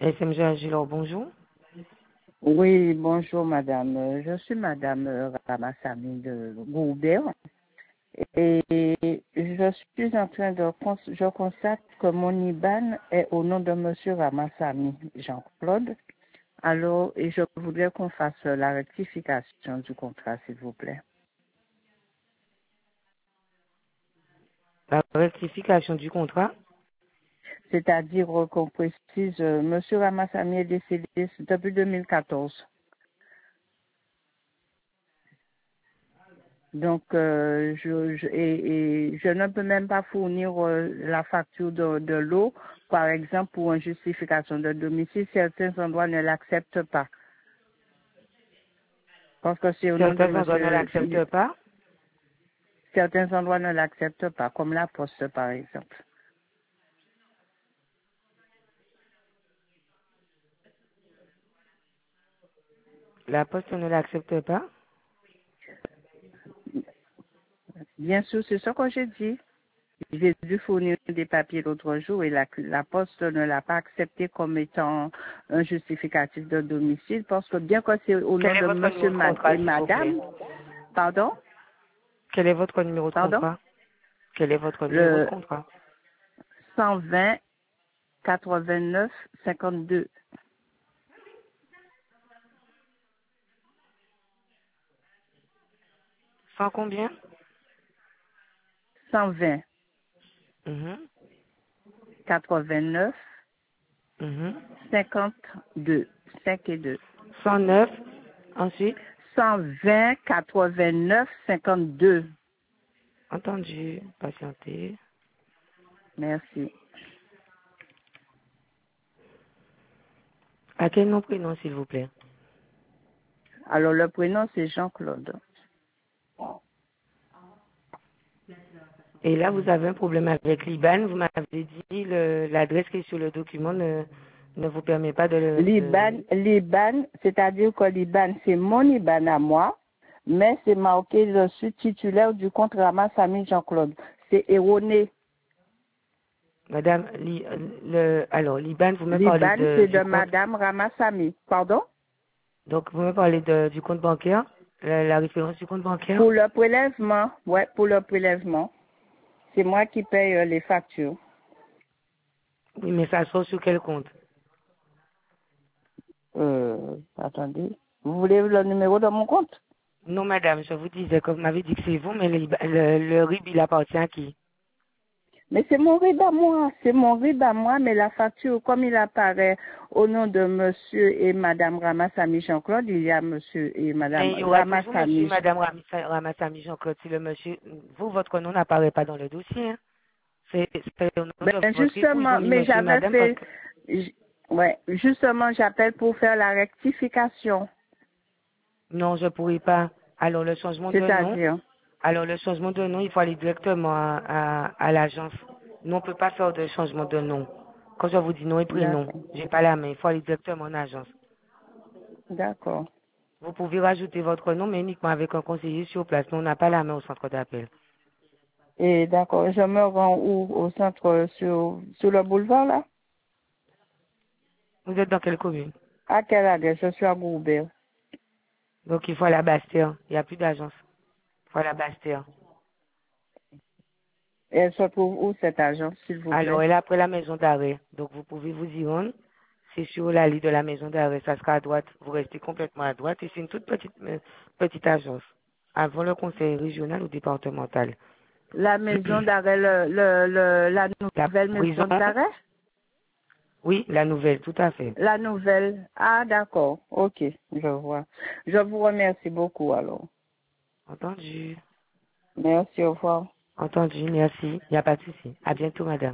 SMG Agilor, bonjour. Oui, bonjour madame. Je suis madame Ramassami de Goubert et je suis en train je constate que mon IBAN est au nom de monsieur Ramassami Jean-Claude. Alors, et je voudrais qu'on fasse la rectification du contrat, s'il vous plaît. La rectification du contrat. C'est-à-dire qu'on précise, monsieur Ramassami est décédé depuis 2014. Donc, je ne peux même pas fournir la facture de l'eau, par exemple, pour une justification de domicile. Certains endroits ne l'acceptent pas. Parce que c'est au nom de Certains endroits ne monsieur. l'acceptent pas. Certains endroits ne l'acceptent pas, comme la poste, par exemple. La poste ne l'accepte pas. Bien sûr, c'est ce que j'ai dit. J'ai dû fournir des papiers l'autre jour et la poste ne l'a pas accepté comme étant un justificatif de domicile parce que bien que c'est au nom Quel est de votre numéro monsieur de contrat, et s'il vous plaît? madame, pardon, Quel est votre numéro de pardon, contrat? Quel est votre numéro de le contrat? 120 89 52. 100 combien? 120 Mhm. 89 Mhm. 52. 5 et 2. 109. Ensuite, 120 89 52. entendu, patienter. Merci. À quel nom prénom, s'il vous plaît? Alors, le prénom, c'est Jean-Claude. Et là, vous avez un problème avec l'IBAN. Vous m'avez dit l'adresse qui est sur le document ne vous permet pas L'IBAN, c'est-à-dire que l'IBAN, c'est mon IBAN à moi, mais c'est marqué, je suis titulaire du compte Ramassami Jean-Claude. C'est erroné. Madame, alors, l'IBAN, vous me parlez L'IBAN, c'est du de compte. madame Ramassami. Pardon? Donc, vous me parlez du compte bancaire, la référence du compte bancaire. Pour le prélèvement, ouais, pour le prélèvement. C'est moi qui paye les factures. Oui, mais ça sort sur quel compte? Attendez. Vous voulez le numéro de mon compte? Non, madame, je vous disais que vous m'avez dit que c'est vous, mais le RIB, il appartient à qui? Mais c'est mon RIB à moi. C'est mon RIB à moi, mais la facture, comme il apparaît au nom de monsieur et madame Ramassami Jean-Claude, il y a monsieur et madame Mais il y aura toujours monsieur et Ramassami. madame Ramassami Jean-Claude. Si le monsieur, votre nom n'apparaît pas dans le dossier, hein. C'est au nom Ben, de votre époux, ils justement, ont mis mais monsieur et j'avais madame parce fait, que, ouais, justement, j'appelle pour faire la rectification. non, je pourrais pas. Alors, le changement de nom, C'est-à-dire, il faut aller directement à l'agence. Nous, on peut pas faire de changement de nom. Quand je vous dis nom et prénom, d'accord, j'ai pas la main. Il faut aller directement en agence. d'accord. Vous pouvez rajouter votre nom, mais uniquement avec un conseiller sur place. Nous, on n'a pas la main au centre d'appel. Et d'accord, je me rends où? Au centre, sur le boulevard, là? Vous êtes dans quelle commune? À quelle adresse? Je suis à Goubert. Donc, il faut aller à Bastère. Il n'y a plus d'agence. Il faut aller à Bastère. Et elle se trouve où, cette agence, s'il vous Alors, plaît? elle est après la maison d'arrêt. Donc, vous pouvez vous y rendre. C'est sur la ligne de la maison d'arrêt. Ça sera à droite. Vous restez complètement à droite. Et c'est une toute petite agence. Avant le conseil régional ou départemental. La maison d'arrêt, la La nouvelle prison? maison d'arrêt? Oui, la nouvelle, tout à fait. La nouvelle. Ah, d'accord. Ok, je vois. Je vous remercie beaucoup, alors. Entendu. Merci, au revoir. Entendu, merci. Il n'y a pas de souci. À bientôt, madame.